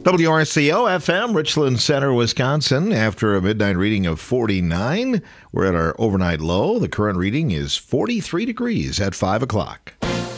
WRCO FM, Richland Center, Wisconsin. After a midnight reading of 49, we're at our overnight low. The current reading is 43 degrees at 5 o'clock.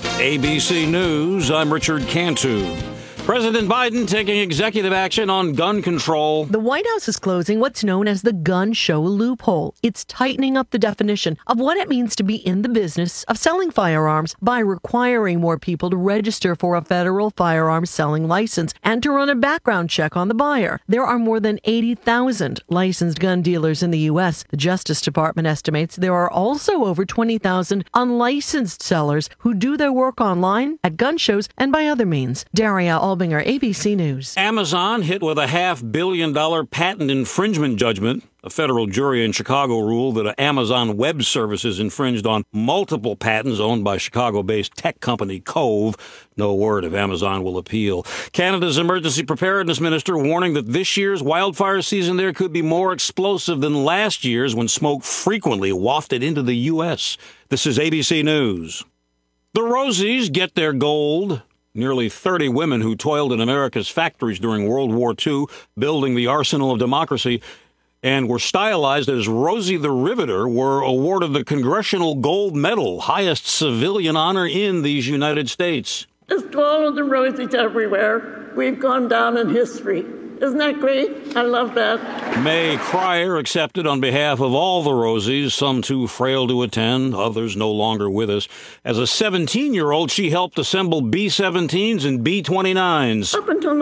ABC News, I'm Richard Cantu. President Biden taking executive action on gun control. The White House is closing what's known as the gun show loophole. It's tightening up the definition of what it means to be in the business of selling firearms by requiring more people to register for a federal firearms selling license and to run a background check on the buyer. There are more than 80,000 licensed gun dealers in the U.S. The Justice Department estimates there are also over 20,000 unlicensed sellers who do their work online, at gun shows, and by other means. Daria Albinger, ABC News. Amazon hit with a $500 million patent infringement judgment. A federal jury in Chicago ruled that Amazon Web Services infringed on multiple patents owned by Chicago-based tech company Cove. No word if Amazon will appeal. Canada's emergency preparedness minister warning that this year's wildfire season there could be more explosive than last year's when smoke frequently wafted into the U.S. This is ABC News. The Rosies get their gold. Nearly 30 women who toiled in America's factories during World War II, building the arsenal of democracy, and were stylized as Rosie the Riveter, were awarded the Congressional Gold Medal, highest civilian honor in these United States. Just to all of the Rosies everywhere, we've gone down in history. Isn't that great? I love that. May Cryer accepted on behalf of all the Rosies, some too frail to attend, others no longer with us. As a 17-year-old, she helped assemble B-17s and B-29s. Up until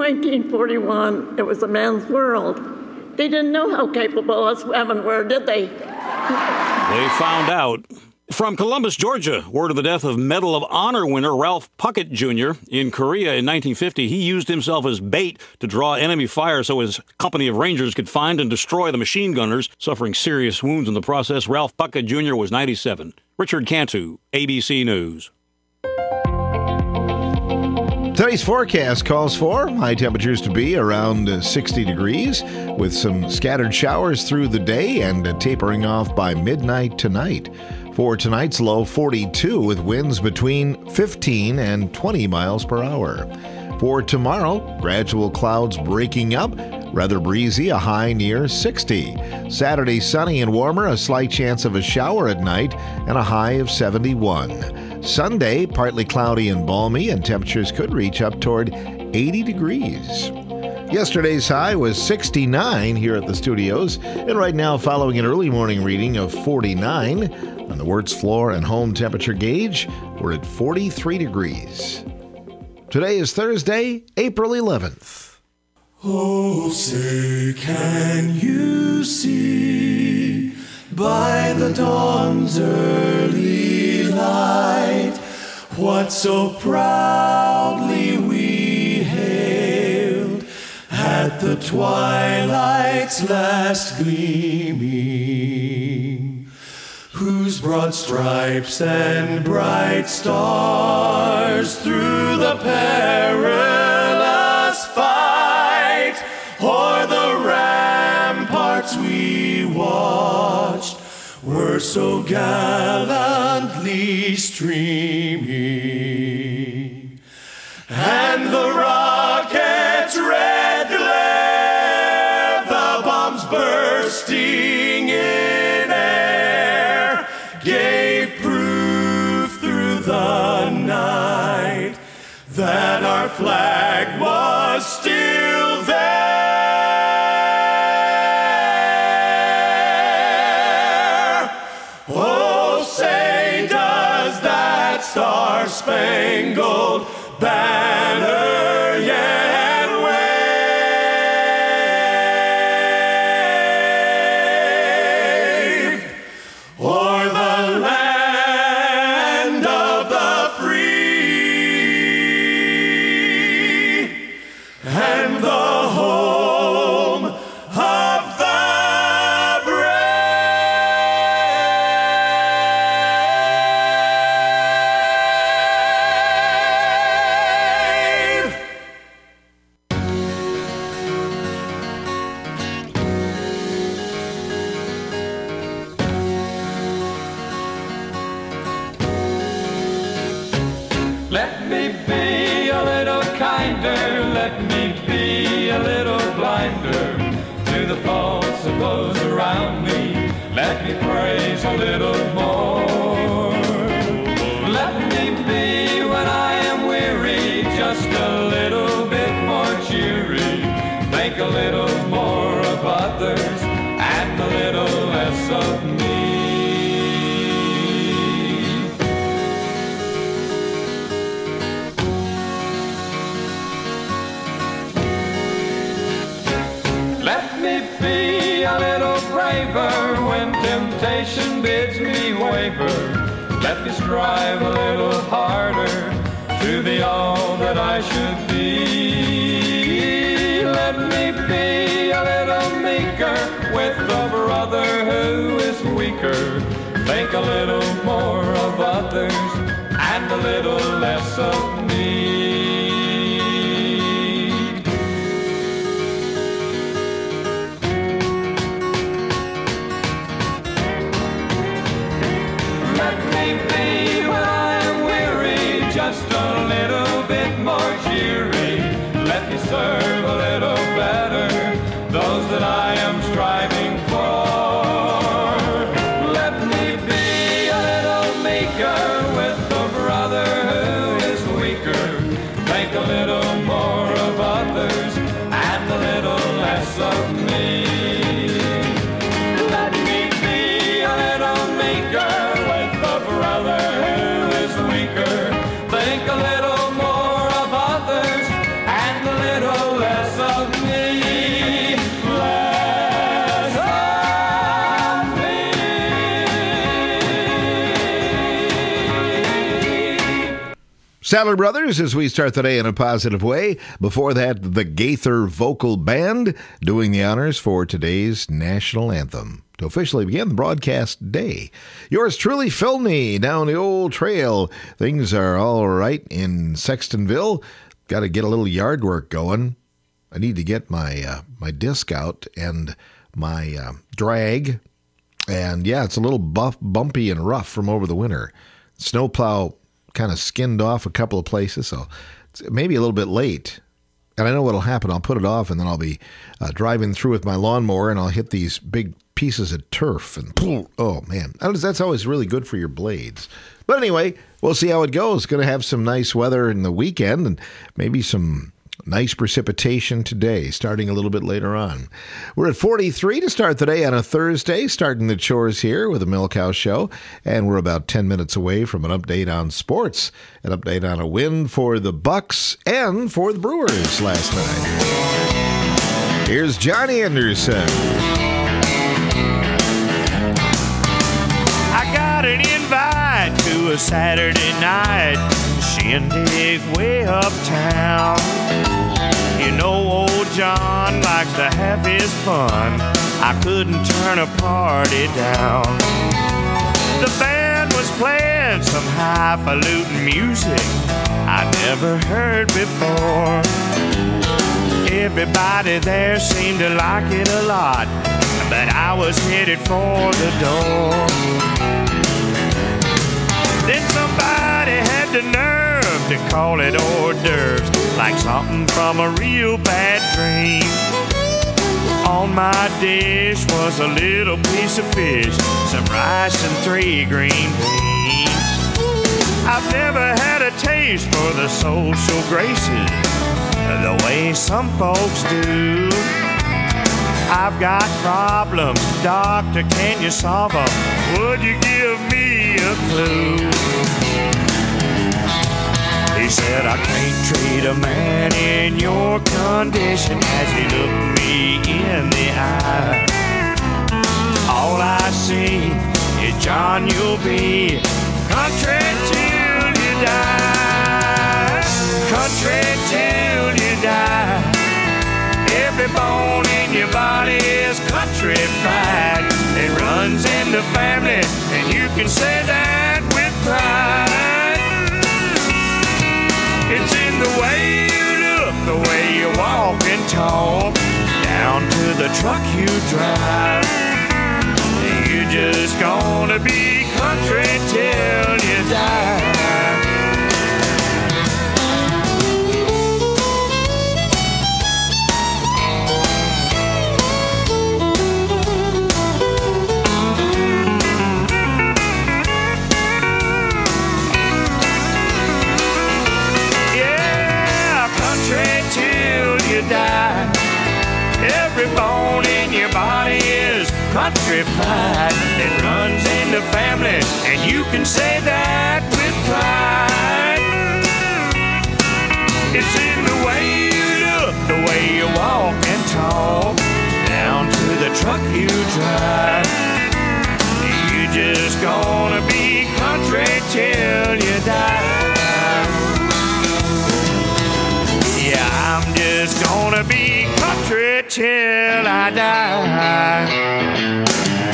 1941, it was a man's world. They didn't know how capable us women were, did they? They found out. From Columbus, Georgia, word of the death of Medal of Honor winner Ralph Puckett Jr. In Korea in 1950. He used himself as bait to draw enemy fire so his company of Rangers could find and destroy the machine gunners, suffering serious wounds in the process. Ralph Puckett Jr. was 97. Richard Cantu, ABC News. Today's forecast calls for high temperatures to be around 60 degrees with some scattered showers through the day and tapering off by midnight tonight. For tonight's low, 42 with winds between 15 and 20 miles per hour. For tomorrow, gradual clouds breaking up, rather breezy, a high near 60. Saturday, sunny and warmer, a slight chance of a shower at night, and a high of 71. Sunday, partly cloudy and balmy, and temperatures could reach up toward 80 degrees. Yesterday's high was 69 here at the studios, and right now, following an early morning reading of 49, on the Wirtz floor and home temperature gauge, we're at 43 degrees. Today is Thursday, April 11th. Oh, say, can you see by the dawn's early light what so proudly we hailed at the twilight's last gleaming, whose broad stripes and bright stars through the perilous fight o'er the ramparts we watched were so gallantly streaming, and the rocket's red glare, the bombs bursting in air, gave proof through the night that our flag was still there. Oh, say, does that star-spangled banner yet wave o'er the land of the free and the home of the brave? Let me be a little kinder, let me be a troubles around me, let me praise a little more. Let me be when I am weary, just a little bit more cheery. Think a little more of others and a little less of me. Let me be a little braver when temptation bids me waver. Let me strive a little harder to be all that I should be. Let me be a little meeker with a brother who is weaker. Think a little more of others and a little less of me. Let me be when I am weary, just a little bit more cheery. Let me serve a little better those that I am striving for. Let me be a little meeker with a brother who is weaker. Think a little more of others and a little less of me. Let me be a little meeker with a brother who is weaker. Think a little more of others and a little less of me. Less of me. Sadler Brothers, as we start the day in a positive way. Before that, the Gaither Vocal Band doing the honors for today's national anthem to officially begin the broadcast day. Yours truly, Phil Nee, down the old trail. Things are all right in Sextonville. Got to get a little yard work going. I need to get my my disc out and my drag. And yeah, it's a little bumpy and rough from over the winter. Snowplow kind of skinned off a couple of places, so it's maybe a little bit late. And I know what'll happen. I'll put it off, and then I'll be driving through with my lawnmower, and I'll hit these big pieces of turf. And oh, man, that's always really good for your blades. But anyway, we'll see how it goes. Going to have some nice weather in the weekend, and maybe some nice precipitation today, starting a little bit later on. We're at 43 to start the day on a Thursday, starting the chores here with the Milk House Show, and we're about 10 minutes away from an update on sports, an update on a win for the Bucks and for the Brewers last night. Here's Johnny Anderson. I got an invite to a Saturday night shindig way uptown. You know old John likes to have his fun. I couldn't turn a party down. The band was playing some highfalutin music I never heard before. Everybody there seemed to like it a lot, but I was headed for the door. Then somebody had the nerve to call it hors d'oeuvres, like something from a real bad dream. On my dish was a little piece of fish, some rice and 3 green beans. I've never had a taste for the social graces the way some folks do. I've got problems, doctor, can you solve them? Would you give me a clue? He said, I can't treat a man in your condition, as he looked me in the eye. All I see is, John, you'll be country till you die. Country till you die. Every bone in your body is countrified. It runs in the family, and you can say that with pride. It's in the way you look, the way you walk and talk, down to the truck you drive. You just gonna be country till you die. Every bone in your body is countrified. It runs in the family, and you can say that with pride. It's in the way you look, the way you walk and talk, down to the truck you drive. You just gonna be country till you die. Yeah, I'm just gonna be country till I die.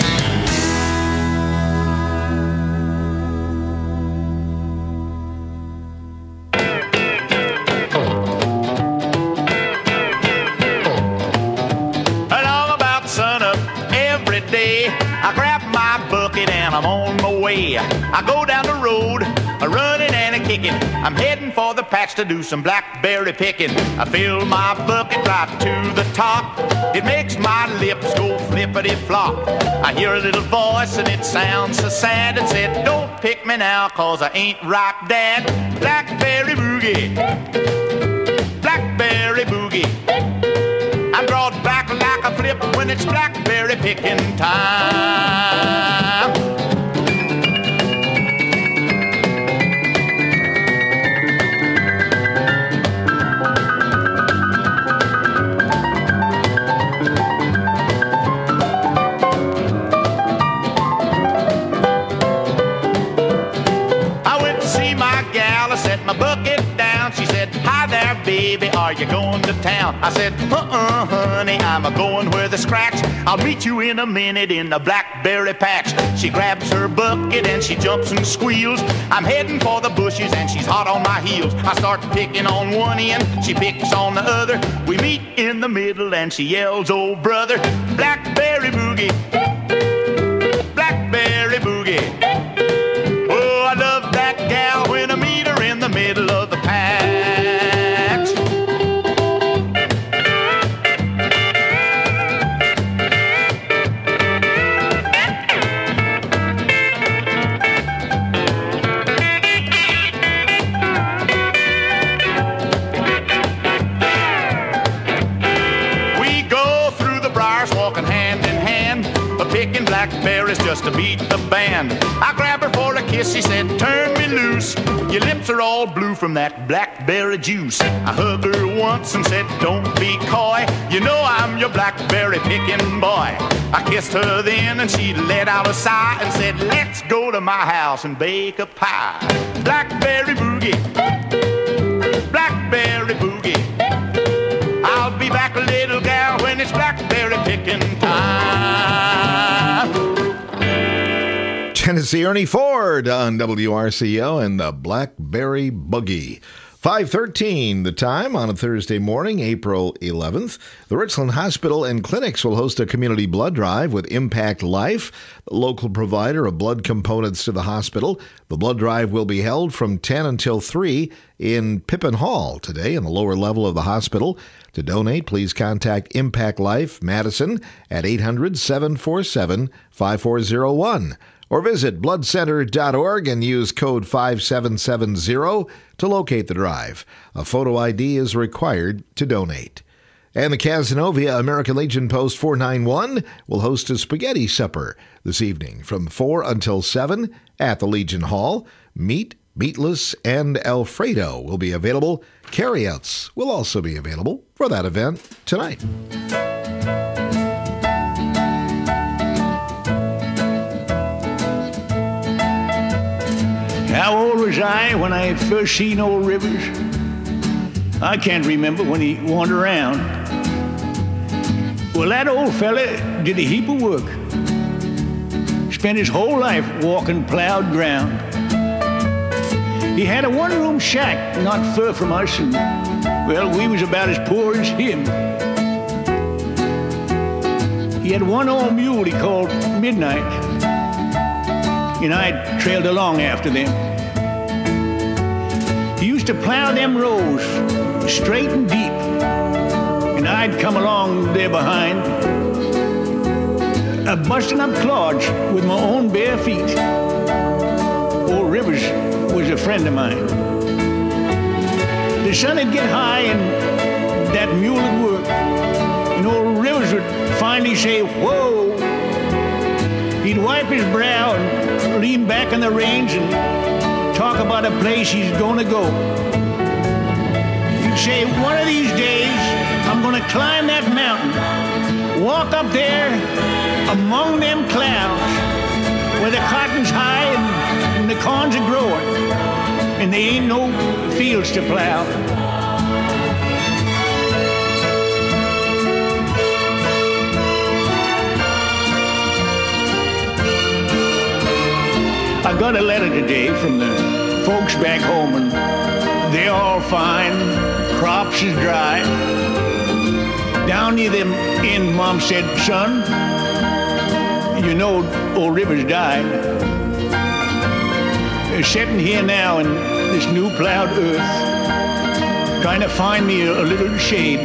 Along about sunup every day, I grab my bucket and I'm on my way. I go down the road, running and a kicking. I'm heading for the patch to do some blackberry picking. I fill my bucket right to the top. It makes my lips go flippity-flop. I hear a little voice and it sounds so sad. It said, don't pick me now, cause I ain't ripe, Dad. Blackberry boogie, blackberry boogie. I'm brought back like a flip when it's blackberry picking time. My bucket down. She said, hi there, baby, are you going to town? I said, honey, I'm a-going where the scratch. I'll meet you in a minute in the blackberry patch. She grabs her bucket and she jumps and squeals. I'm heading for the bushes and she's hot on my heels. I start picking on one end, she picks on the other. We meet in the middle and she yells, oh brother, blackberry boogie, blackberry boogie. Oh, I love that gal when I meet her in the middle of the patch. We go through the briars walking hand in hand, picking blackberries just to beat the band. I grab her for a kiss, she said, turn me loose. Your lips are all blue from that blackberry juice. I hugged her once and said, don't be coy. You know I'm your blackberry picking boy. I kissed her then and she let out a sigh and said, let's go to my house and bake a pie. Blackberry boogie, blackberry boogie. I'll be back, little gal, when it's blackberry picking time. Tennessee Ernie Ford on WRCO and the Blackberry Boogie. 5:13 the time on a Thursday morning, April 11th. The Richland Hospital and Clinics will host a community blood drive with Impact Life, the local provider of blood components to the hospital. The blood drive will be held from 10 until 3 in Pippin Hall today in the lower level of the hospital. To donate, please contact Impact Life Madison at 800-747-5401. Or visit bloodcenter.org and use code 5770 to locate the drive. A photo ID is required to donate. And the Cazenovia American Legion Post 491 will host a spaghetti supper this evening from 4 until 7 at the Legion Hall. Meat, meatless, and Alfredo will be available. Carryouts will also be available for that event tonight. How old was I when I first seen old Rivers? I can't remember when he wandered around. Well, that old fella did a heap of work. Spent his whole life walking plowed ground. He had a one-room shack not far from us, and, well, we was about as poor as him. He had one old mule he called Midnight, and I trailed along after them. He used to plow them rows straight and deep, and I'd come along there behind, busting up clods with my own bare feet. Old Rivers was a friend of mine. The sun would get high and that mule would work, and old finally say, whoa. He'd wipe his brow and lean back on the reins and talk about a place he's gonna go. He'd say, one of these days, I'm gonna climb that mountain, walk up there among them clouds where the cotton's high and the corns are growing and there ain't no fields to plow. I got a letter today from the folks back home, and they're all fine. Crops is dry. Down near them end, Mom said, son, you know old Rivers died. They're sitting here now in this new plowed earth, trying to find me a little shade.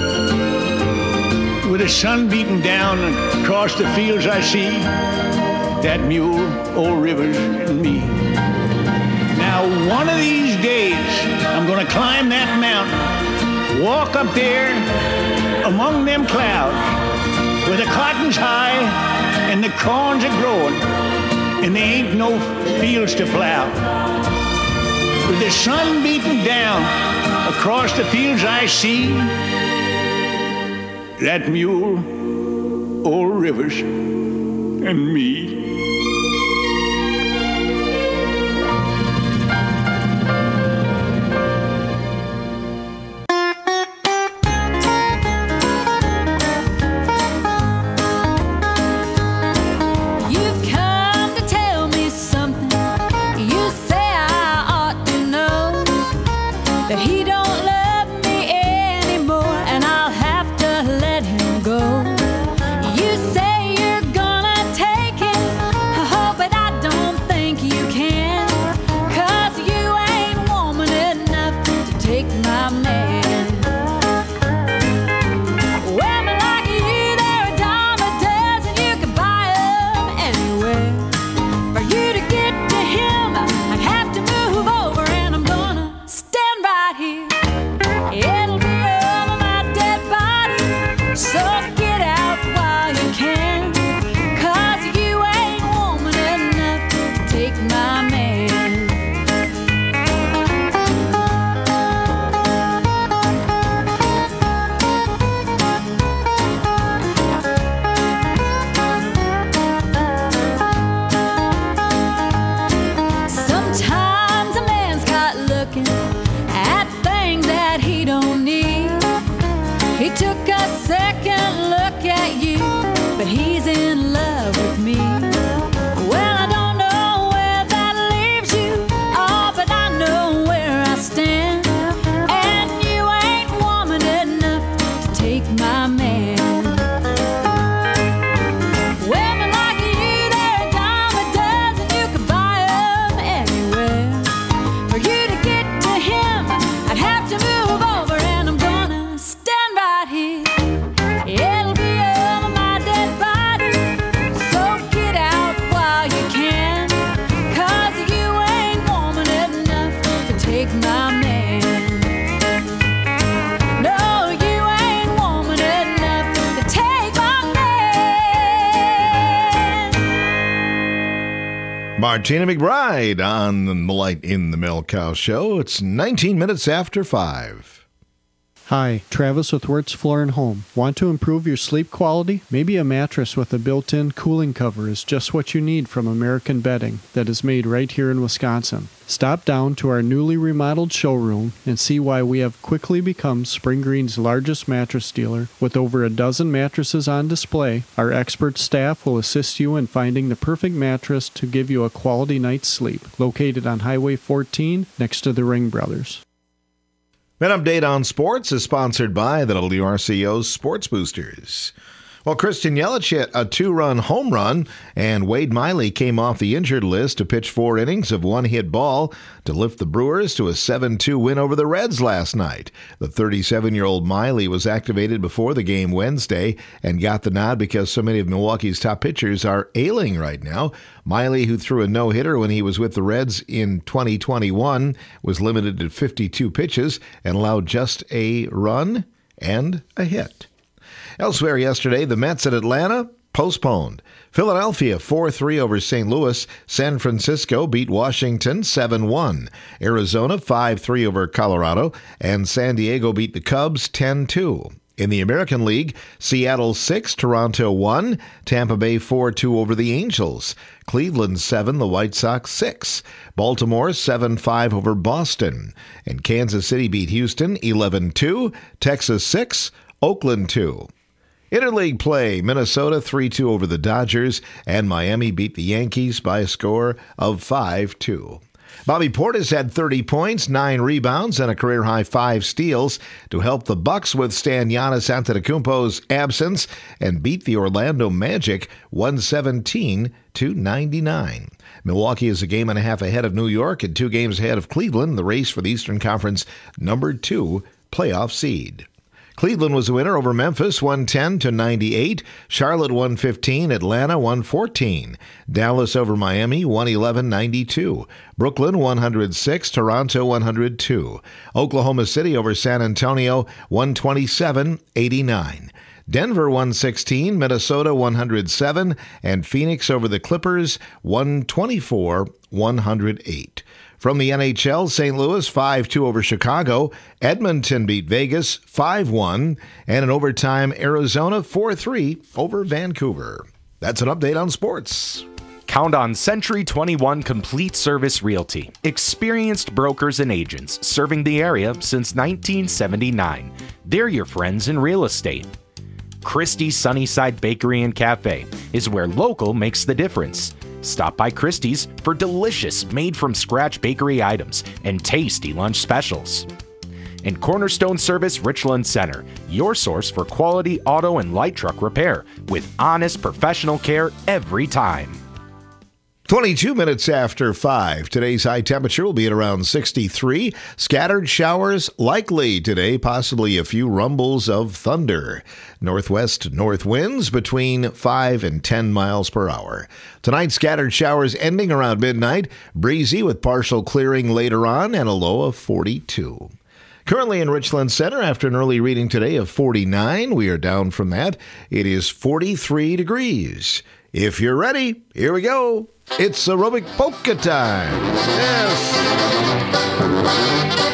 With the sun beating down across the fields I see, that mule, old Rivers, and me. Now, one of these days, I'm gonna climb that mountain, walk up there among them clouds, where the cotton's high and the corns are growing, and there ain't no fields to plow. With the sun beating down across the fields I see, that mule, old Rivers, and me. Martina McBride on the Light in the Milk Show. It's 19 minutes after 5. Hi, Travis with Wirtz Floor and Home. Want to improve your sleep quality? Maybe a mattress with a built-in cooling cover is just what you need from American Bedding that is made right here in Wisconsin. Stop down to our newly remodeled showroom and see why we have quickly become Spring Green's largest mattress dealer. With over a dozen mattresses on display, our expert staff will assist you in finding the perfect mattress to give you a quality night's sleep. Located on Highway 14 next to the Ring Brothers. An update on sports is sponsored by the WRCO's Sports Boosters. Well, Christian Yelich hit a 2-run home run, and Wade Miley came off the injured list to pitch 4 innings of one-hit ball to lift the Brewers to a 7-2 win over the Reds last night. The 37-year-old Miley was activated before the game Wednesday and got the nod because so many of Milwaukee's top pitchers are ailing right now. Miley, who threw a no-hitter when he was with the Reds in 2021, was limited to 52 pitches and allowed just a run and a hit. Elsewhere yesterday, the Mets at Atlanta postponed. Philadelphia 4-3 over St. Louis. San Francisco beat Washington 7-1. Arizona 5-3 over Colorado. And San Diego beat the Cubs 10-2. In the American League, Seattle 6, Toronto 1. Tampa Bay 4-2 over the Angels. Cleveland 7, the White Sox 6. Baltimore 7-5 over Boston. And Kansas City beat Houston 11-2. Texas 6, Oakland 2. Interleague play, Minnesota 3-2 over the Dodgers, and Miami beat the Yankees by a score of 5-2. Bobby Portis had 30 points, 9 rebounds, and a career-high 5 steals to help the Bucks withstand Giannis Antetokounmpo's absence and beat the Orlando Magic 117-99. Milwaukee is a game and a half ahead of New York and 2 games ahead of Cleveland in the race for the Eastern Conference number 2 playoff seed. Cleveland was the winner over Memphis, 110-98. Charlotte 115, Atlanta 114. Dallas over Miami, 111-92. Brooklyn 106, Toronto 102. Oklahoma City over San Antonio, 127-89. Denver 116, Minnesota 107, and Phoenix over the Clippers, 124-108. From the NHL, St. Louis 5-2 over Chicago. Edmonton beat Vegas 5-1. And in overtime, Arizona 4-3 over Vancouver. That's an update on sports. Count on Century 21 Complete Service Realty. Experienced brokers and agents serving the area since 1979. They're your friends in real estate. Christie's Sunnyside Bakery and Cafe is where local makes the difference. Stop by Christie's for delicious made-from-scratch bakery items and tasty lunch specials. And Cornerstone Service Richland Center, your source for quality auto and light truck repair with honest professional care every time. 22 minutes after 5. Today's high temperature will be at around 63. Scattered showers likely today, possibly a few rumbles of thunder. Northwest north winds between 5 and 10 miles per hour. Tonight, scattered showers ending around midnight. Breezy with partial clearing later on and a low of 42. Currently in Richland Center, after an early reading today of 49, we are down from that. It is 43 degrees. If you're ready, here we go. It's aerobic polka time. Yes.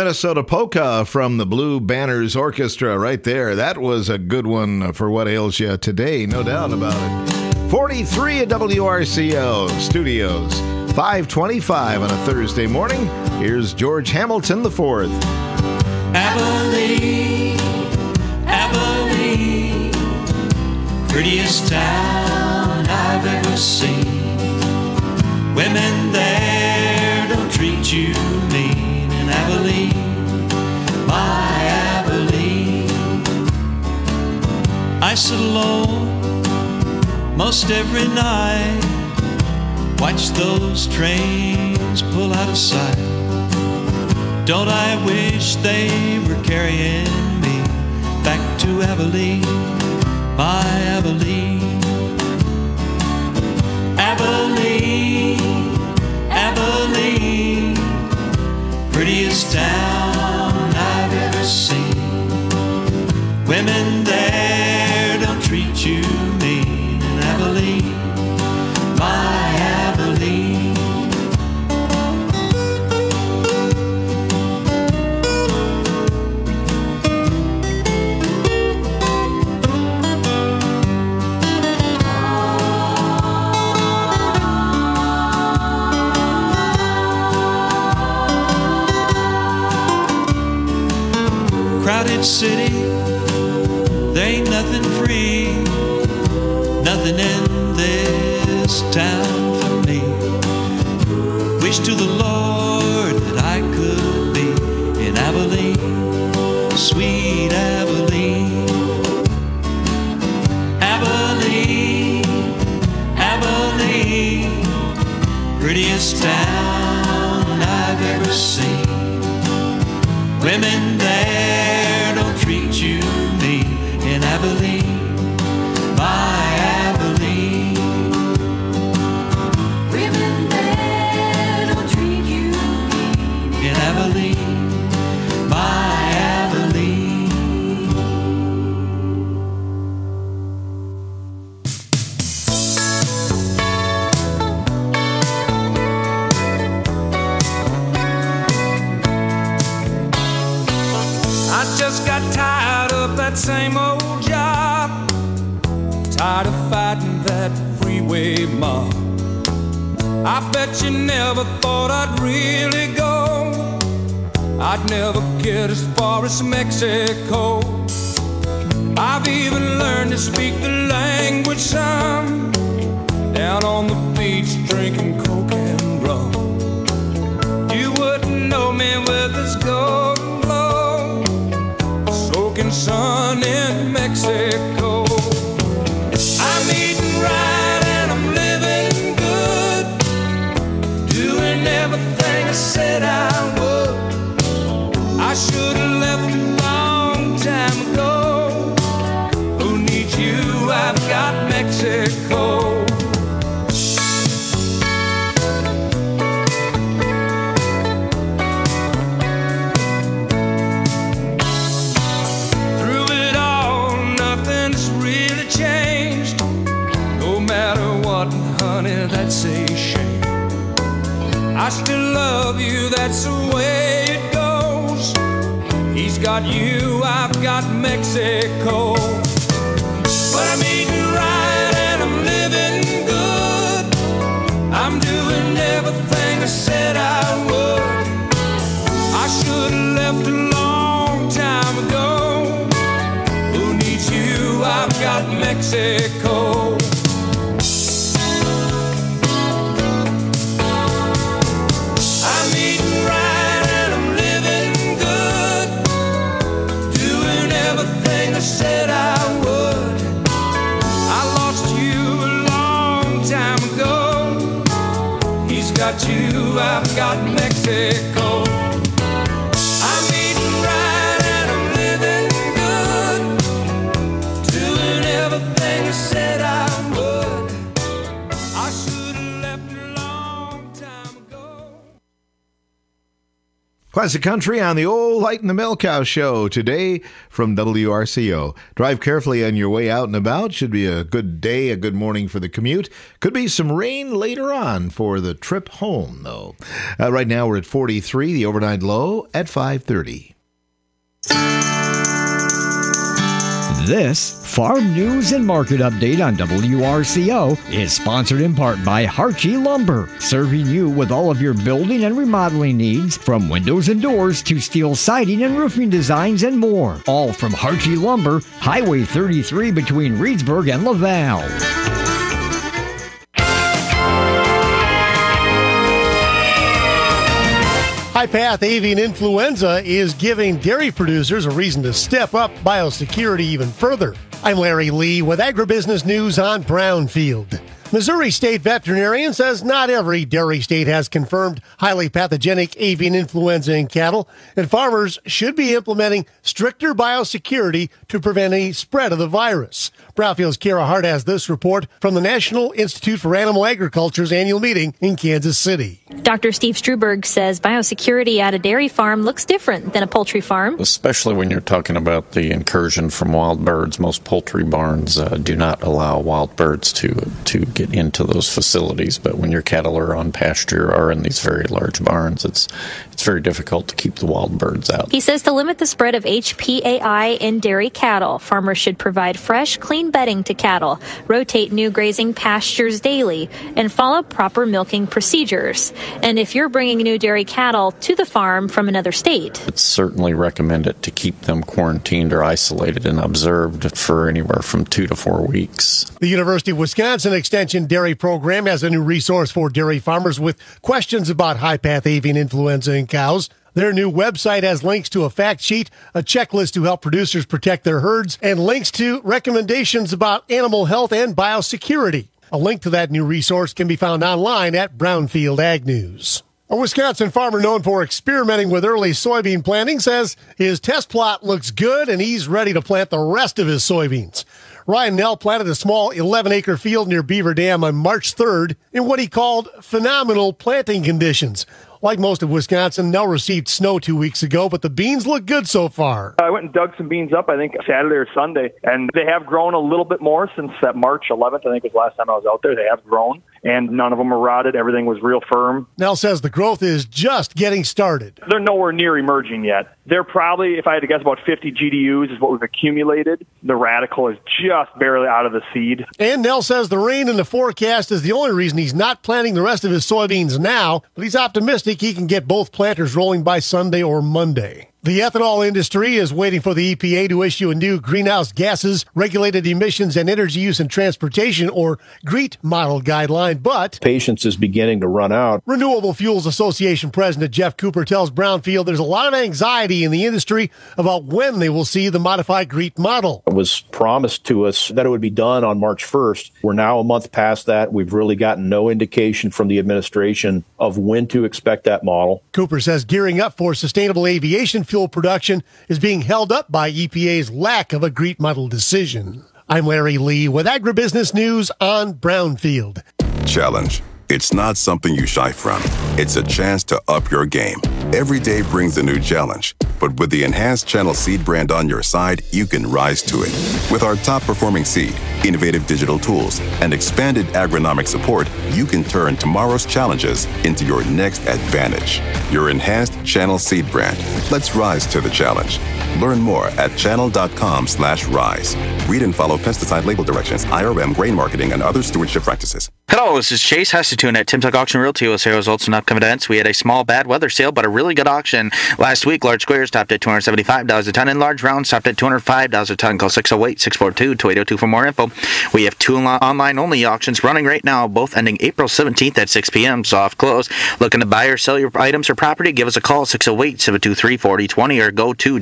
Minnesota Polka from the Blue Banners Orchestra right there. That was a good one for What Ails You Today, no doubt about it. 43 at WRCO Studios, 5:25 on a Thursday morning. Here's George Hamilton IV. Abilene, Abilene, prettiest town I've ever seen. Women there don't treat you mean in Abilene, my Abilene. I sit alone most every night, watch those trains pull out of sight. Don't I wish they were carrying me back to Abilene, my Abilene. Abilene, Abilene, prettiest town I've ever seen. Women there don't treat you mean in Abilene, my Abilene. Crowded city, there ain't nothing free, nothing in this town for me. Wish to the Lord that I could be in Abilene, sweet Abilene. Abilene, Abilene, prettiest town I've ever seen. Women there don't treat you mean in Abilene, my Abilene. Women there don't treat you mean in Abilene, my Abilene. I just got tired of that same old job, tired of fighting that freeway mob. I bet you never thought I'd really go, I'd never get as far as Mexico. I've even learned to speak the language some, down on the beach drinking coke and rum. You wouldn't know me with this golden glow, soaking sun in Mexico. I'm eating right and I'm living good, doing everything I said I would. I should have left a long time ago. Who needs you? I've got Mexico. That's a shame. I still love you, that's the way it goes. He's got you, I've got Mexico. But I'm eating right and I'm living good, I'm doing everything I said I would. I should have left a long time ago. Who needs you? I've got Mexico. Said I would. I lost you a long time ago. He's got you, I've got Mexico. I'm eating right and I'm living good, doing everything I said I would. I should have left a long time ago. Classic Country on the old Light in the Milk House show today from WRCO. Drive carefully on your way out and about. Should be a good day, a good morning for the commute. Could be some rain later on for the trip home, though. Right now we're at 43, the overnight low at 530. This Farm News and Market Update on WRCO is sponsored in part by Harchie Lumber, serving you with all of your building and remodeling needs, from windows and doors to steel siding and roofing designs and more. All from Harchie Lumber, Highway 33 between Reedsburg and Laval. High-path avian influenza is giving dairy producers a reason to step up biosecurity even further. I'm Larry Lee with Agribusiness News on Brownfield. Missouri State Veterinarian says not every dairy state has confirmed highly pathogenic avian influenza in cattle, and farmers should be implementing stricter biosecurity to prevent any spread of the virus. Brownfield's Kara Hart has this report from the National Institute for Animal Agriculture's annual meeting in Kansas City. Dr. Steve Struberg says biosecurity at a dairy farm looks different than a poultry farm. Especially when you're talking about the incursion from wild birds. Most poultry barns do not allow wild birds to get into those facilities, but when your cattle are on pasture or in these very large barns, it's very difficult to keep the wild birds out. He says to limit the spread of HPAI in dairy cattle, farmers should provide fresh, clean bedding to cattle, rotate new grazing pastures daily, and follow proper milking procedures. And if you're bringing new dairy cattle to the farm from another state, it's certainly recommended to keep them quarantined or isolated and observed for anywhere from 2 to 4 weeks. The University of Wisconsin Extension Dairy Program has a new resource for dairy farmers with questions about high-path avian influenza in cows. Their new website has links to a fact sheet, a checklist to help producers protect their herds, and links to recommendations about animal health and biosecurity. A link to that new resource can be found online at Brownfield Ag News. A Wisconsin farmer known for experimenting with early soybean planting says his test plot looks good and he's ready to plant the rest of his soybeans. Ryan Nell planted a small 11-acre field near Beaver Dam on March 3rd in what he called phenomenal planting conditions. Like most of Wisconsin, Nell received snow 2 weeks ago, but the beans look good so far. I went and dug some beans up, I think, Saturday or Sunday, and they have grown a little bit more since that March 11th, I think was the last time I was out there. They have grown, and none of them are rotted. Everything was real firm. Nell says the growth is just getting started. They're nowhere near emerging yet. They're probably, if I had to guess, about 50 GDUs is what we've accumulated. The radicle is just barely out of the seed. And Nell says the rain in the forecast is the only reason he's not planting the rest of his soybeans now, but he's optimistic he can get both planters rolling by Sunday or Monday. The ethanol industry is waiting for the EPA to issue a new greenhouse gases, regulated emissions, and energy use in transportation, or GREET model guideline, but patience is beginning to run out. Renewable Fuels Association President Jeff Cooper tells Brownfield there's a lot of anxiety in the industry about when they will see the modified GREET model. It was promised to us that it would be done on March 1st. We're now a month past that. We've really gotten no indication from the administration of when to expect that model. Cooper says gearing up for sustainable aviation fuel production is being held up by EPA's lack of a GREET model decision. I'm Larry Lee with Agribusiness News on Brownfield. Challenge. It's not something you shy from. It's a chance to up your game. Every day brings a new challenge. But with the enhanced Channel Seed brand on your side, you can rise to it. With our top-performing seed, innovative digital tools, and expanded agronomic support, you can turn tomorrow's challenges into your next advantage. Your enhanced Channel Seed brand. Let's rise to the challenge. Learn more at channel.com/rise. Read and follow pesticide label directions, IRM, grain marketing, and other stewardship practices. Hello, this is Chase Hestatune at Tim's Auction Realty with sales results and upcoming events. We had a small bad weather sale, but a really good auction. Last week, large squares topped at $275 a ton, and large rounds topped at $205 a ton. Call 608-642-2802 for more info. We have two online-only auctions running right now, both ending April 17th at 6 p.m. Soft close. Looking to buy or sell your items or property? Give us a call, 608-723-4020, or go to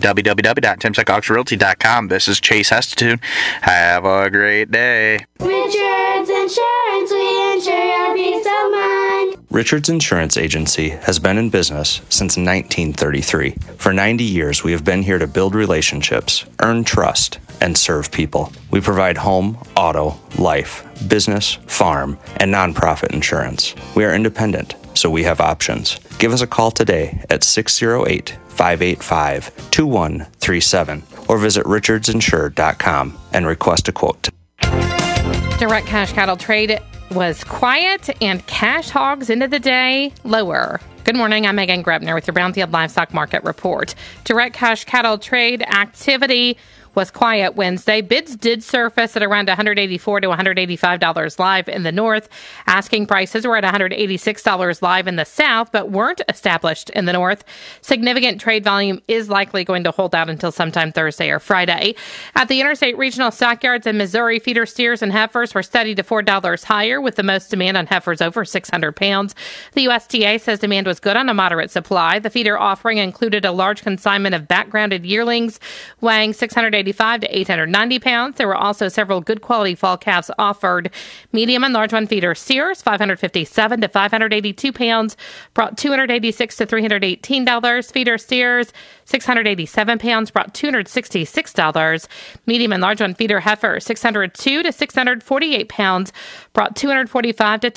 www.timsauctionrealty.com. This is Chase Hestatune. Have a great day. Richards Insurance, we insure your peace of mind. Richards Insurance Agency has been in business since 1933. For 90 years, we have been here to build relationships, earn trust, and serve people. We provide home, auto, life, business, farm, and nonprofit insurance. We are independent, so we have options. Give us a call today at 608-585-2137 or visit richardsinsured.com and request a quote. Direct cash cattle trade was quiet and cash hogs ended the day lower. Good morning, I'm Megan Grebner with your Brownfield Livestock Market Report. Direct cash cattle trade activity was quiet Wednesday. Bids did surface at around $184 to $185 live in the north. Asking prices were at $186 live in the south, but weren't established in the north. Significant trade volume is likely going to hold out until sometime Thursday or Friday. At the interstate regional stockyards in Missouri, feeder steers and heifers were steady to $4 higher, with the most demand on heifers over 600 pounds. The USDA says demand was good on a moderate supply. The feeder offering included a large consignment of backgrounded yearlings weighing 685 to 890 pounds. There were also several good quality fall calves offered. Medium and large one feeder steers, 557 to 582 pounds, brought $286 to $318. Feeder steers, 687 pounds, brought $266. Medium and large one feeder heifer, 602 to 648 pounds, brought $245 to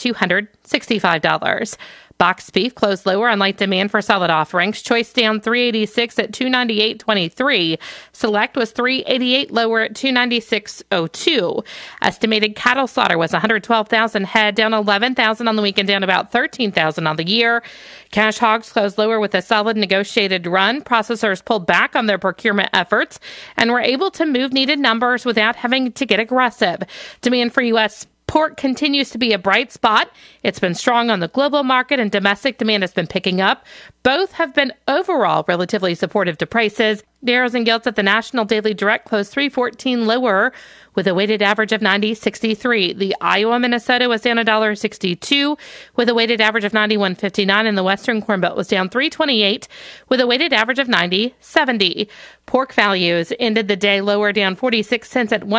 $265. Boxed beef closed lower on light demand for solid offerings. Choice down $386 at $298.23. Select was $388 lower at $296.02. Estimated cattle slaughter was 112,000 head, down 11,000 on the week and down about 13,000 on the year. Cash hogs closed lower with a solid negotiated run. Processors pulled back on their procurement efforts and were able to move needed numbers without having to get aggressive. Demand for U.S. pork continues to be a bright spot. It's been strong on the global market and domestic demand has been picking up. Both have been overall relatively supportive to prices. Narrows and gilts at the National Daily Direct closed 314 lower with a weighted average of 90.63. The Iowa Minnesota was down $1.62 with a weighted average of 91.59, and the Western Corn Belt was down 328 with a weighted average of 90.70. Pork values ended the day lower, down 46 cents at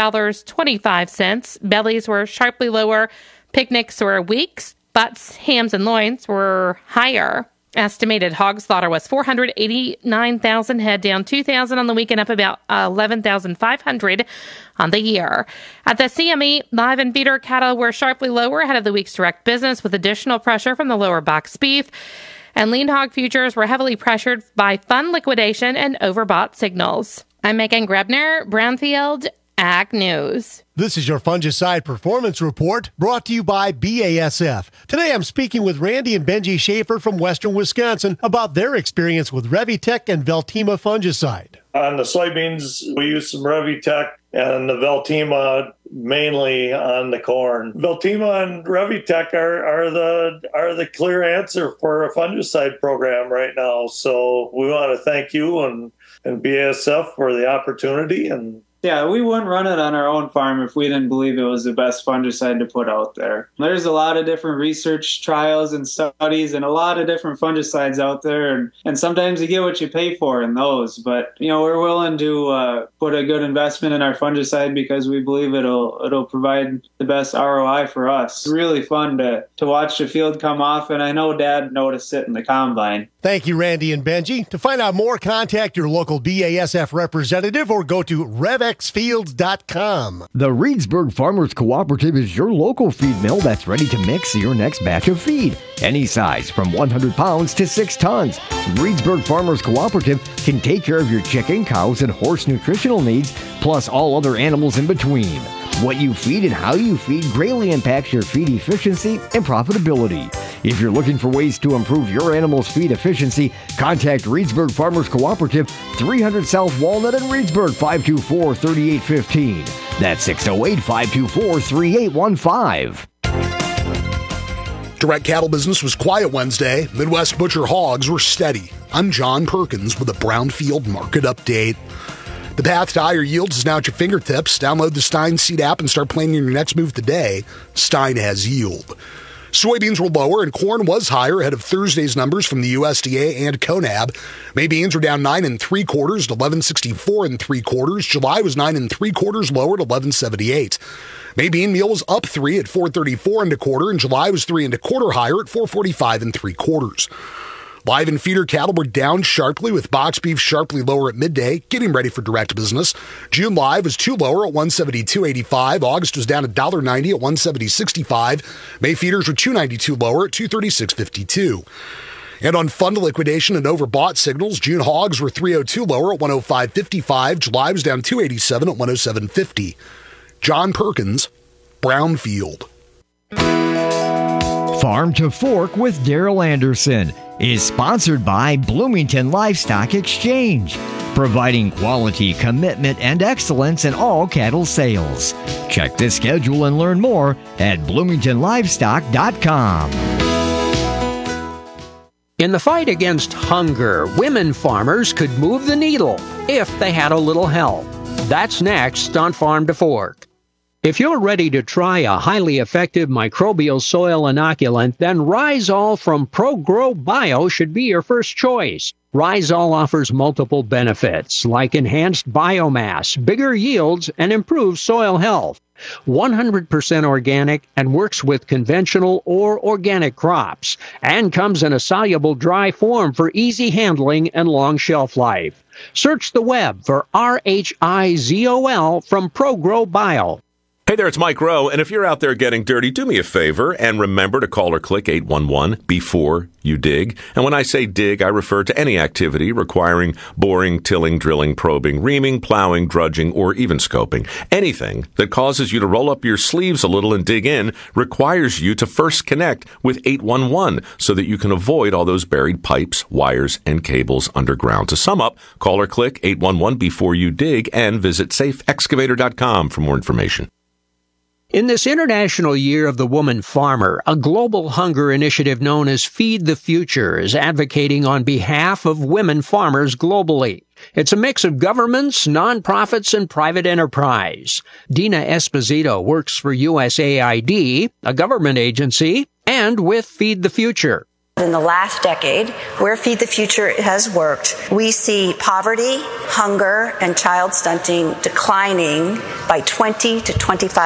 $100.25. Bellies were sharply lower. Picnics were weak. Butts, hams, and loins were higher. Estimated hog slaughter was 489,000 head, down 2,000 on the week and up about 11,500 on the year. At the CME, live and feeder cattle were sharply lower ahead of the week's direct business, with additional pressure from the lower box beef. And lean hog futures were heavily pressured by fund liquidation and overbought signals. I'm Megan Grebner, Brownfield Ag News. This is your Fungicide Performance Report, brought to you by BASF. Today I'm speaking with Randy and Benji Schaefer from Western Wisconsin about their experience with Revitec and Veltima fungicide. On the soybeans, we use some Revitec and the Veltima mainly on the corn. Veltima and Revitec are the clear answer for a fungicide program right now. So we want to thank you and BASF for the opportunity. And yeah, we wouldn't run it on our own farm if we didn't believe it was the best fungicide to put out there. There's a lot of different research trials and studies and a lot of different fungicides out there. And sometimes you get what you pay for in those. But, we're willing to put a good investment in our fungicide because we believe it'll provide the best ROI for us. It's really fun to watch the field come off. And I know Dad noticed it in the combine. Thank you, Randy and Benji. To find out more, contact your local BASF representative or go to revexfields.com. The Reedsburg Farmers Cooperative is your local feed mill that's ready to mix your next batch of feed. Any size from 100 pounds to 6 tons. Reedsburg Farmers Cooperative can take care of your chicken, cows, and horse nutritional needs, plus all other animals in between. What you feed and how you feed greatly impacts your feed efficiency and profitability. If you're looking for ways to improve your animal's feed efficiency, contact Reedsburg Farmers Cooperative, 300 South Walnut in Reedsburg, 524-3815. That's 608-524-3815. Direct cattle business was quiet Wednesday. Midwest butcher hogs were steady. I'm John Perkins with a Brownfield Market Update. The path to higher yields is now at your fingertips. Download the Stein Seed app and start planning your next move today. Stein has yield. Soybeans were lower and corn was higher ahead of Thursday's numbers from the USDA and CONAB. May beans are down 9 3/4 to 11.64 3/4. July was 9 3/4 lower to 11.78. May bean meal was up 3 at 4.34 1/4, and July was 3 1/4 higher at 4.45 3/4. Live and feeder cattle were down sharply, with box beef sharply lower at midday, getting ready for direct business. June live was 2 lower at $172.85. August was down $1.90 at $170.65. May feeders were $2.92 lower at $236.52. And on fund liquidation and overbought signals, June hogs were $302 lower at $105.55. July was down $287 at $107.50. John Perkins, Brownfield. Farm to Fork with Daryl Anderson is sponsored by Bloomington Livestock Exchange, providing quality, commitment, and excellence in all cattle sales. Check the schedule and learn more at bloomingtonlivestock.com. In the fight against hunger, women farmers could move the needle if they had a little help. That's next on Farm to Fork. If you're ready to try a highly effective microbial soil inoculant, then Rhizol from ProGrow Bio should be your first choice. Rhizol offers multiple benefits like enhanced biomass, bigger yields, and improved soil health. 100% organic and works with conventional or organic crops, and comes in a soluble dry form for easy handling and long shelf life. Search the web for RHIZOL from ProGrow Bio. Hey there, it's Mike Rowe, and if you're out there getting dirty, do me a favor and remember to call or click 811 before you dig. And when I say dig, I refer to any activity requiring boring, tilling, drilling, probing, reaming, plowing, drudging, or even scoping. Anything that causes you to roll up your sleeves a little and dig in requires you to first connect with 811 so that you can avoid all those buried pipes, wires, and cables underground. To sum up, call or click 811 before you dig and visit safeexcavator.com for more information. In this International Year of the Woman Farmer, a global hunger initiative known as Feed the Future is advocating on behalf of women farmers globally. It's a mix of governments, nonprofits, and private enterprise. Dina Esposito works for USAID, a government agency, and with Feed the Future. In the last decade, where Feed the Future has worked, we see poverty, hunger, and child stunting declining by 20 to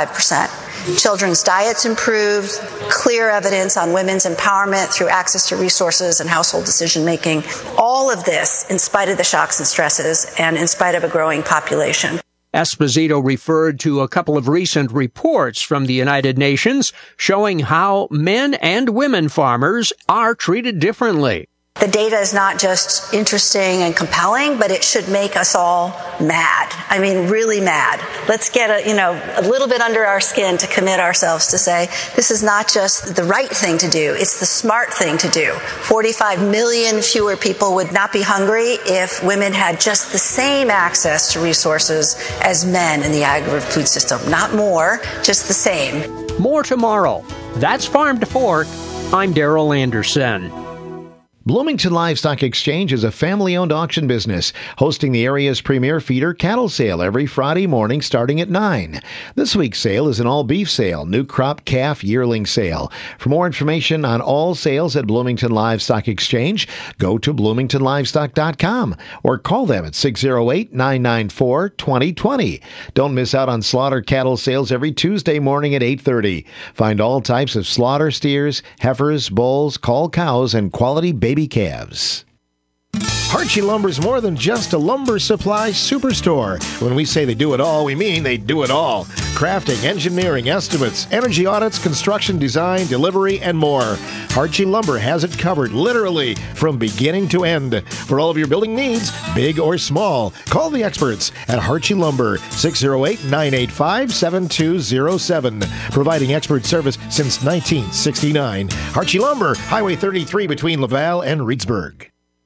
25%. Children's diets improved, clear evidence on women's empowerment through access to resources and household decision-making. All of this in spite of the shocks and stresses and in spite of a growing population. Esposito referred to a couple of recent reports from the United Nations showing how men and women farmers are treated differently. The data is not just interesting and compelling, but it should make us all mad. I mean, really mad. Let's get a little bit under our skin to commit ourselves to say, this is not just the right thing to do, it's the smart thing to do. 45 million fewer people would not be hungry if women had just the same access to resources as men in the agri-food system. Not more, just the same. More tomorrow. That's Farm to Fork. I'm Daryl Anderson. Bloomington Livestock Exchange is a family-owned auction business, hosting the area's premier feeder cattle sale every Friday morning starting at 9. This week's sale is an all-beef sale, new crop calf yearling sale. For more information on all sales at Bloomington Livestock Exchange, go to bloomingtonlivestock.com or call them at 608-994-2020. Don't miss out on slaughter cattle sales every Tuesday morning at 8:30. Find all types of slaughter steers, heifers, bulls, cull cows, and quality baby calves. Harchie Lumber's more than just a lumber supply superstore. When we say they do it all, we mean they do it all. Crafting, engineering, estimates, energy audits, construction, design, delivery, and more. Harchie Lumber has it covered, literally, from beginning to end. For all of your building needs, big or small, call the experts at Harchie Lumber, 608-985-7207. Providing expert service since 1969. Harchie Lumber, Highway 33 between Laval and Reedsburg.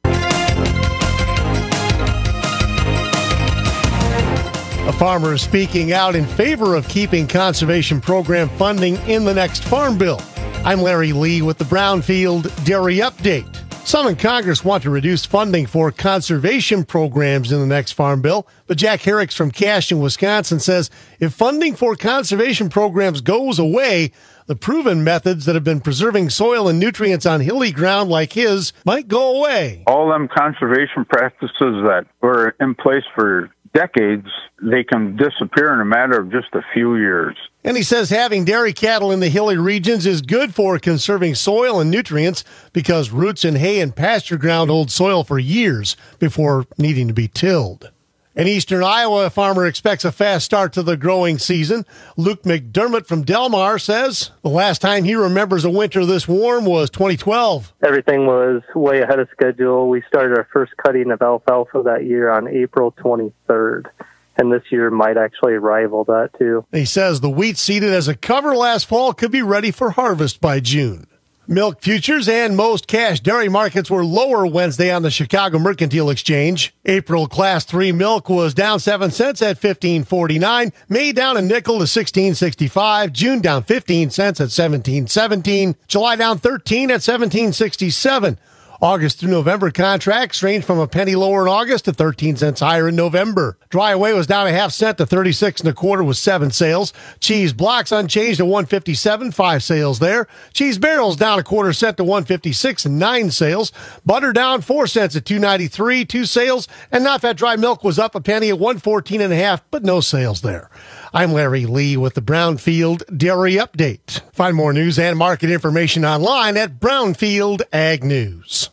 A farmer is speaking out in favor of keeping conservation program funding in the next farm bill. I'm Larry Lee with the Brownfield Dairy Update. Some in Congress want to reduce funding for conservation programs in the next farm bill, but Jack Herricks from Cashton, Wisconsin says if funding for conservation programs goes away, the proven methods that have been preserving soil and nutrients on hilly ground like his might go away. All them conservation practices that were in place for decades, they can disappear in a matter of just a few years. And he says having dairy cattle in the hilly regions is good for conserving soil and nutrients because roots in hay and pasture ground hold soil for years before needing to be tilled. In eastern Iowa, a farmer expects a fast start to the growing season. Luke McDermott from Delmar says the last time he remembers a winter this warm was 2012. Everything was way ahead of schedule. We started our first cutting of alfalfa that year on April 23rd. And this year might actually rival that, too. He says the wheat seeded as a cover last fall could be ready for harvest by June. Milk futures and most cash dairy markets were lower Wednesday on the Chicago Mercantile Exchange. April Class 3 milk was down 7 cents at $15.49. May down a nickel to $16.65. June down 15 cents at $17.17. July down 13 at $17.67. August through November contracts range from a penny lower in August to 13 cents higher in November. Dry whey was down a half cent to 36 1/4 with 7 sales. Cheese blocks unchanged at 157, 5 sales there. Cheese barrels down a 1/4 cent to 156 and 9 sales. Butter down 4 cents at 293, 2 sales. And not-fat dry milk was up a penny at 114 1/2, but no sales there. I'm Larry Lee with the Brownfield Dairy Update. Find more news and market information online at Brownfield Ag News.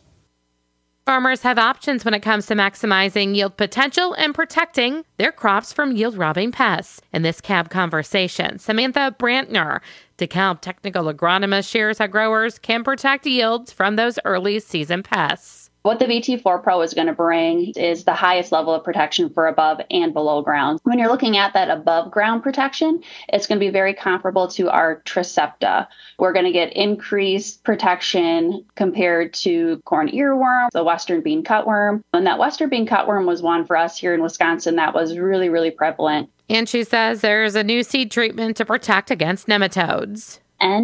Farmers have options when it comes to maximizing yield potential and protecting their crops from yield-robbing pests. In this CAB conversation, Samantha Brantner, DeKalb technical agronomist, shares how growers can protect yields from those early season pests. What the VT4 Pro is going to bring is the highest level of protection for above and below ground. When you're looking at that above ground protection, it's going to be very comparable to our Tricepta. We're going to get increased protection compared to corn earworm, the western bean cutworm. And that western bean cutworm was one for us here in Wisconsin that was really, really prevalent. And she says there's a new seed treatment to protect against nematodes.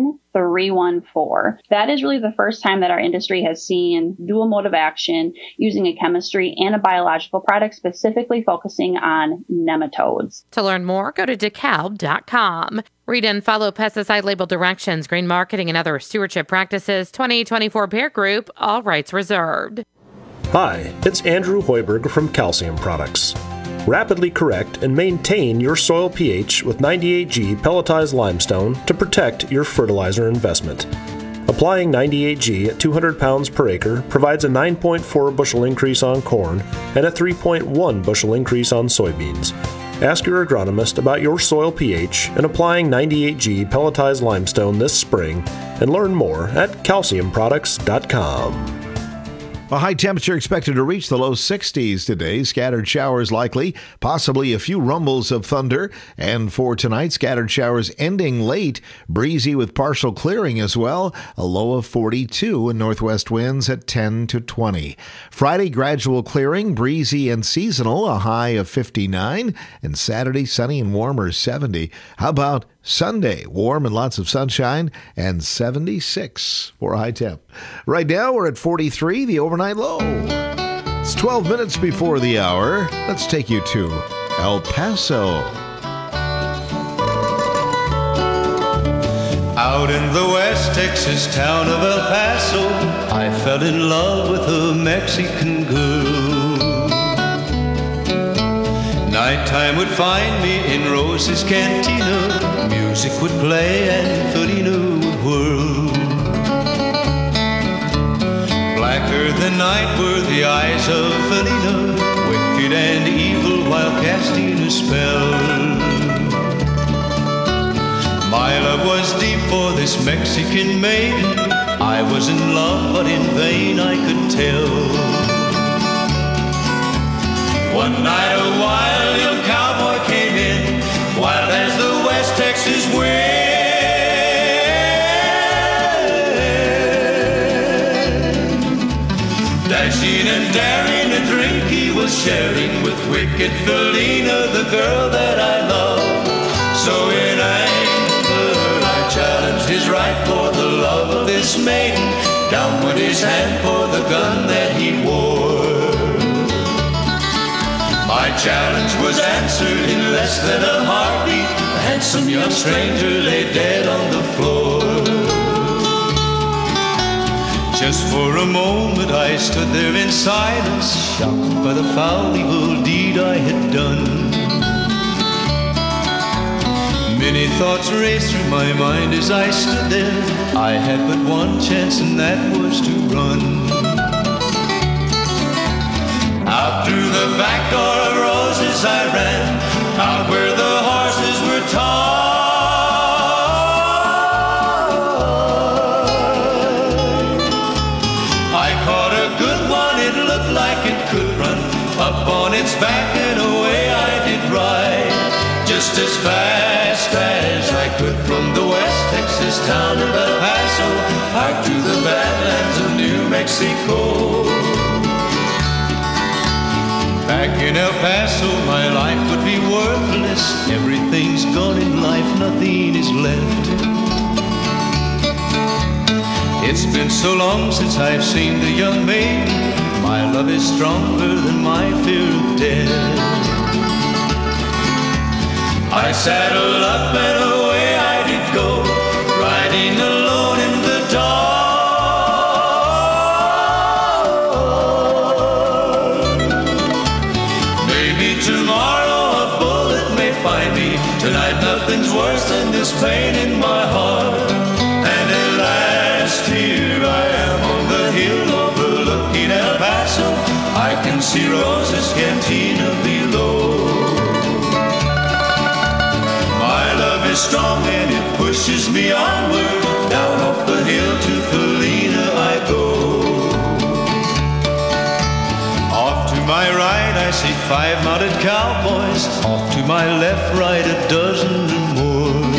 N314. That is really the first time that our industry has seen dual mode of action using a chemistry and a biological product specifically focusing on nematodes. To learn more, go to DeKalb.com. Read and follow pesticide label directions, green marketing, and other stewardship practices. 2024 Bear Group, all rights reserved. Hi, it's Andrew Hoiberg from Calcium Products. Rapidly correct and maintain your soil pH with 98G pelletized limestone to protect your fertilizer investment. Applying 98G at 200 pounds per acre provides a 9.4 bushel increase on corn and a 3.1 bushel increase on soybeans. Ask your agronomist about your soil pH and applying 98G pelletized limestone this spring and learn more at calciumproducts.com. A high temperature expected to reach the low 60s today. Scattered showers likely, possibly a few rumbles of thunder. And for tonight, scattered showers ending late, breezy with partial clearing as well. A low of 42 and northwest winds at 10 to 20. Friday, gradual clearing, breezy and seasonal, a high of 59. And Saturday, sunny and warmer, 70. How about Sunday, warm and lots of sunshine, and 76 for a high temp. Right now, we're at 43, the overnight low. It's 12 minutes before the hour. Let's take you to El Paso. Out in the West Texas town of El Paso, I fell in love with a Mexican girl. Nighttime would find me in Rose's Cantina. Music would play and Felina would whirl. Blacker than night were the eyes of Felina, wicked and evil while casting a spell. My love was deep for this Mexican maiden. I was in love, but in vain I could tell. One night a wild young cowboy came in, wild as the West Texas wind. Dashing and daring a drink he was sharing with wicked Felina, the girl that I love. So in anger I challenged his right for the love of this maiden. Down went his hand for the gun that he wore. My challenge was answered in less than a heartbeat. A handsome young stranger lay dead on the floor. Just for a moment I stood there in silence, shocked by the foul evil deed I had done. Many thoughts raced through my mind as I stood there. I had but one chance, and that was to run. Out through the back door of roses I ran, out where the horses were tied. I caught a good one, it looked like it could run. Up on its back and away I did ride, just as fast as I could, from the West Texas town of El Paso out to the badlands of New Mexico. Back in El Paso my life would be worthless. Everything's gone in life, nothing is left. It's been so long since I've seen the young maid. My love is stronger than my fear of death. I saddled up and away I did go, riding alone in the dark. Maybe tomorrow a bullet may find me. Tonight nothing's worse than this pain in my heart. And at last here I am on the hill overlooking El Paso. I can see Rosa's cantina below. Strong and it pushes me onward. Down off the hill to Felina I go. Off to my right I see 5 mounted cowboys. Off to my left, right, a dozen or more.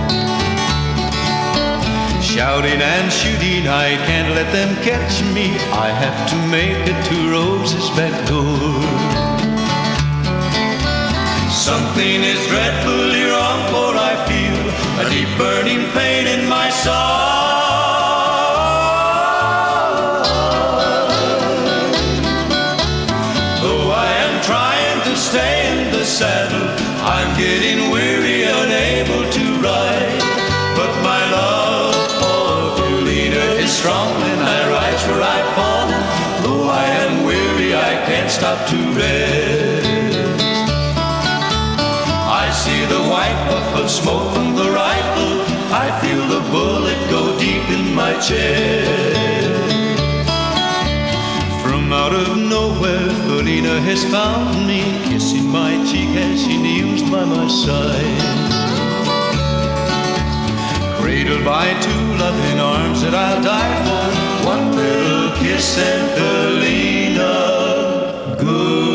Shouting and shooting, I can't let them catch me. I have to make it to Rose's back door. Something is dreadfully wrong, for I feel a deep burning pain in my soul. Though I am trying to stay in the saddle, I'm getting weary, unable to ride. But my love for Felina is strong, and I rise where I've fallen. Though I am weary, I can't stop to rest. I see the white puff of smoke from the rifle. I feel the bullet go deep in my chest. From out of nowhere, Felina has found me, kissing my cheek as she kneels by my side. Cradled by 2 loving arms that I'll die for. One little kiss and Felina, good.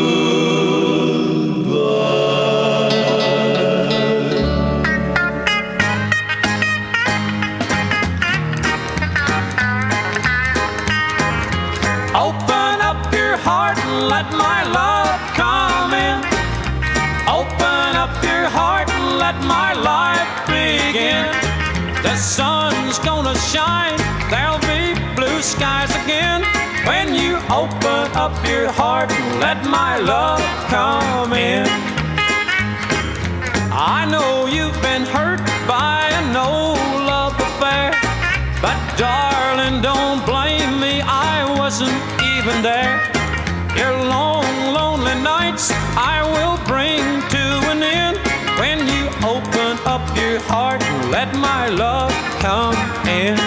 Let my love come in. Open up your heart and let my life begin. The sun's gonna shine, there'll be blue skies again. When you open up your heart and let my love come in. I know you've been hurt by an old love affair, but darling, don't blame me, I wasn't even there. Your long, lonely nights I will bring to an end. When you open up your heart and let my love come in.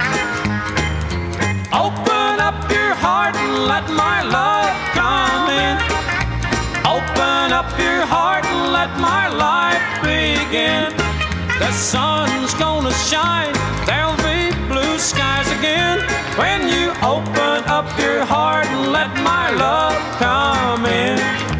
Open up your heart and let my love come in. Open up your heart and let my life begin. The sun's gonna shine, there'll be blue skies again. When you open up your heart and let my love come in.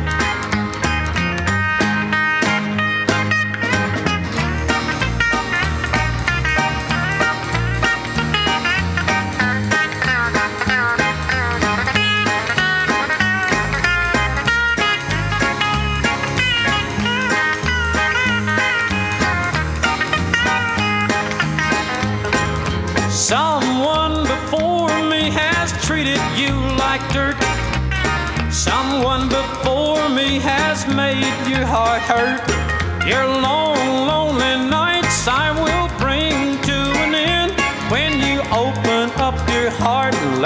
Someone before me has treated you like dirt. Someone before me has made your heart hurt. Your long, lonely nights I will bring to an end. When you open up your heart and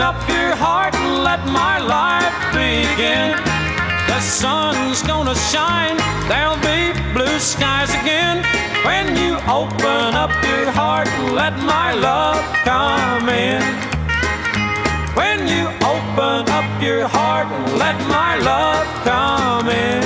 up your heart and let my life begin. The sun's gonna shine, there'll be blue skies again. When you open up your heart and let my love come in. When you open up your heart and let my love come in.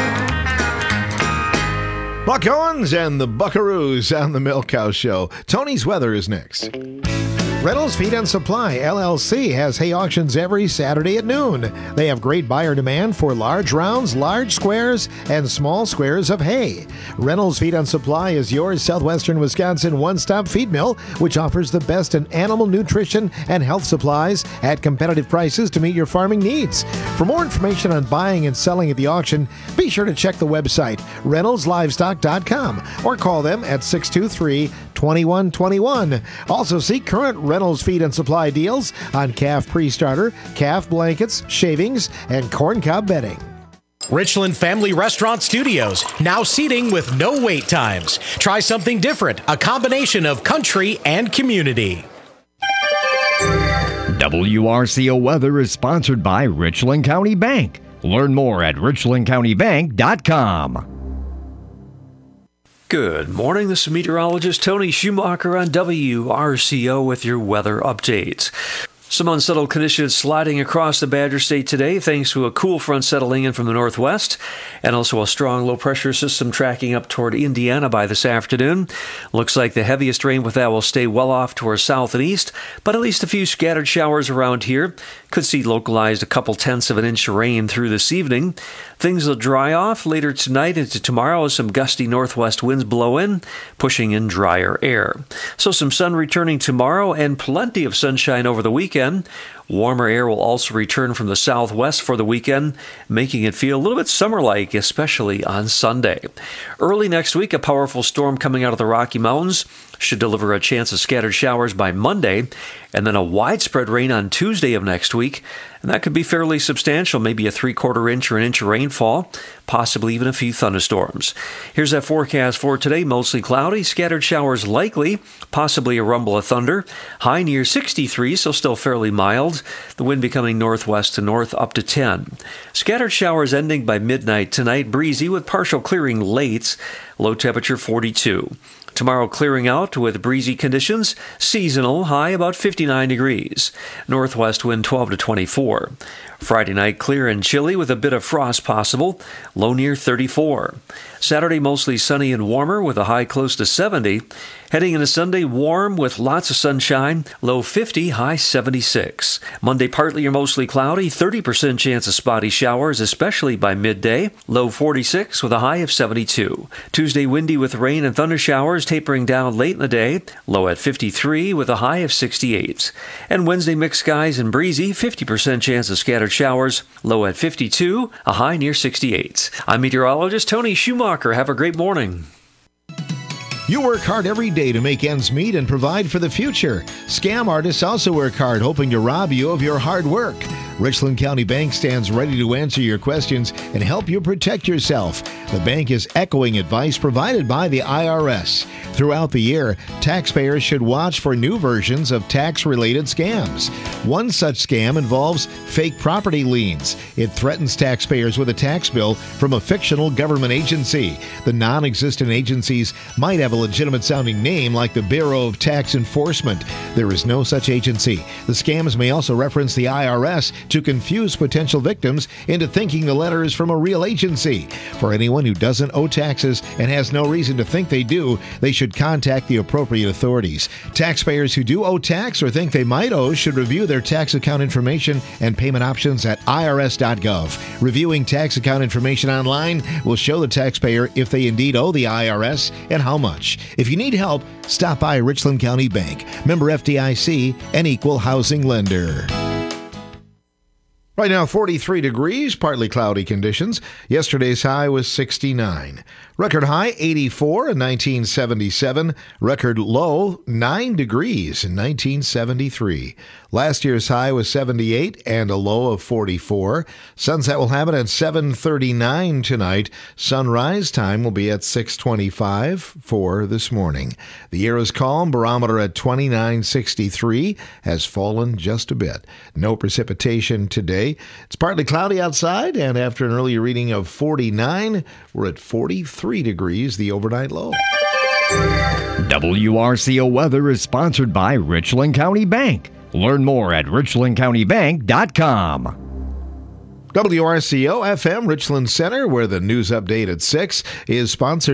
Buck Owens and the Buckaroos on the Milk Cow Show. Tony's weather is next. Reynolds Feed and Supply, LLC, has hay auctions every Saturday at noon. They have great buyer demand for large rounds, large squares, and small squares of hay. Reynolds Feed and Supply is your southwestern Wisconsin one-stop feed mill, which offers the best in animal nutrition and health supplies at competitive prices to meet your farming needs. For more information on buying and selling at the auction, be sure to check the website, reynoldslivestock.com, or call them at 623-2121. Also see current Reynolds Feed and Supply deals on calf pre-starter, calf blankets, shavings, and corn cob bedding. Richland Family Restaurant Studios, now seating with no wait times. Try something different, a combination of country and community. WRCO Weather is sponsored by Richland County Bank. Learn more at richlandcountybank.com. Good morning, this is meteorologist Tony Schumacher on WRCO with your weather updates. Some unsettled conditions sliding across the Badger State today thanks to a cool front settling in from the northwest and also a strong low-pressure system tracking up toward Indiana by this afternoon. Looks like the heaviest rain with that will stay well off to our south and east, but at least a few scattered showers around here. Could see localized a couple tenths of an inch of rain through this evening. Things will dry off later tonight into tomorrow as some gusty northwest winds blow in, pushing in drier air. So some sun returning tomorrow and plenty of sunshine over the weekend. Warmer air will also return from the southwest for the weekend, making it feel a little bit summer-like, especially on Sunday. Early next week, a powerful storm coming out of the Rocky Mountains should deliver a chance of scattered showers by Monday, and then a widespread rain on Tuesday of next week. And that could be fairly substantial, maybe a 3/4 inch or an inch of rainfall, possibly even a few thunderstorms. Here's that forecast for today. Mostly cloudy, scattered showers likely, possibly a rumble of thunder. High near 63, so still fairly mild. The wind becoming northwest to north up to 10. Scattered showers ending by midnight tonight, breezy with partial clearing late. Low temperature 42. Tomorrow clearing out with breezy conditions, seasonal, high about 59 degrees. Northwest wind 12 to 24. Friday night clear and chilly with a bit of frost possible, low near 34. Saturday mostly sunny and warmer with a high close to 70. Heading into Sunday warm with lots of sunshine, low 50, high 76. Monday partly or mostly cloudy, 30% chance of spotty showers, especially by midday, low 46 with a high of 72. Tuesday windy with rain and thunder showers tapering down late in the day, low at 53 with a high of 68. And Wednesday mixed skies and breezy, 50% chance of scattered showers, low at 52, a high near 68. I'm meteorologist Tony Schumacher. Have a great morning. You work hard every day to make ends meet and provide for the future. Scam artists also work hard, hoping to rob you of your hard work. Richland County Bank stands ready to answer your questions and help you protect yourself. The bank is echoing advice provided by the IRS. Throughout the year, taxpayers should watch for new versions of tax-related scams. One such scam involves fake property liens. It threatens taxpayers with a tax bill from a fictional government agency. The non-existent agencies might have a legitimate-sounding name like the Bureau of Tax Enforcement. There is no such agency. The scams may also reference the IRS to confuse potential victims into thinking the letter is from a real agency. For anyone who doesn't owe taxes and has no reason to think they do, they should contact the appropriate authorities. Taxpayers who do owe tax or think they might owe should review their tax account information and payment options at irs.gov. Reviewing tax account information online will show the taxpayer if they indeed owe the IRS and how much. If you need help, stop by Richland County Bank, member FDIC, and equal housing lender. Right now, 43 degrees, partly cloudy conditions. Yesterday's high was 69. Record high, 84 in 1977. Record low, 9 degrees in 1973. Last year's high was 78 and a low of 44. Sunset will happen at 7:39 tonight. Sunrise time will be at 6:25 for this morning. The air is calm. Barometer at 29.63 has fallen just a bit. No precipitation today. It's partly cloudy outside, and after an early reading of 49, we're at 43 degrees, the overnight low. WRCO weather is sponsored by Richland County Bank. Learn more at richlandcountybank.com. WRCO FM Richland Center, where the news update at 6 is sponsored